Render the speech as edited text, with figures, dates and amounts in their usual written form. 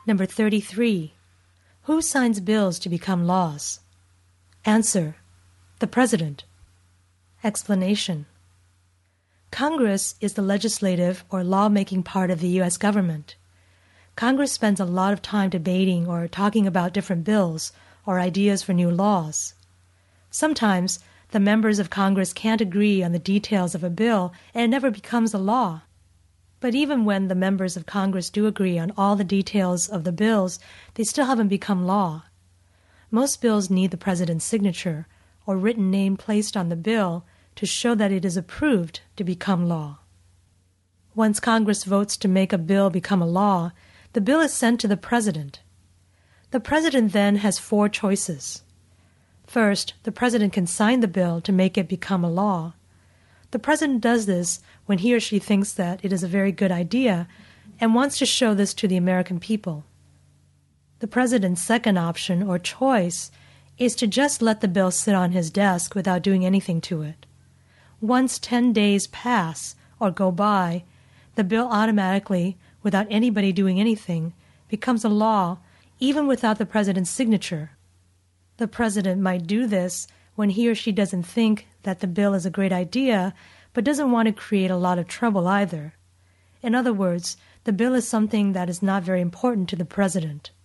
Number 33. Who signs bills to become laws? Answer: the President. Explanation. Congress is the legislative or law-making part of the U.S. government. Congress spends a lot of time debating or talking about different bills or ideas for new laws. Sometimes the members of Congress can't agree on the details of a bill and it never becomes a law. But even when the members of Congress do agree on all the details of the bills, they still haven't become law. Most bills need the President's signature or written name placed on the bill to show that it is approved to become law. Once Congress votes to make a bill become a law, the bill is sent to the President. The President then has 4 choices. First, the President can sign the bill to make it become a law. The President does this when he or she thinks that it is a very good idea and wants to show this to the American people. The President's second option or choice is to just let the bill sit on his desk without doing anything to it. Once 10 days pass or go by, the bill automatically, without anybody doing anything, becomes a law even without the President's signature. The President might do this when he or she doesn't think that the bill is a great idea, but doesn't want to create a lot of trouble either. In other words, the bill is something that is not very important to the President.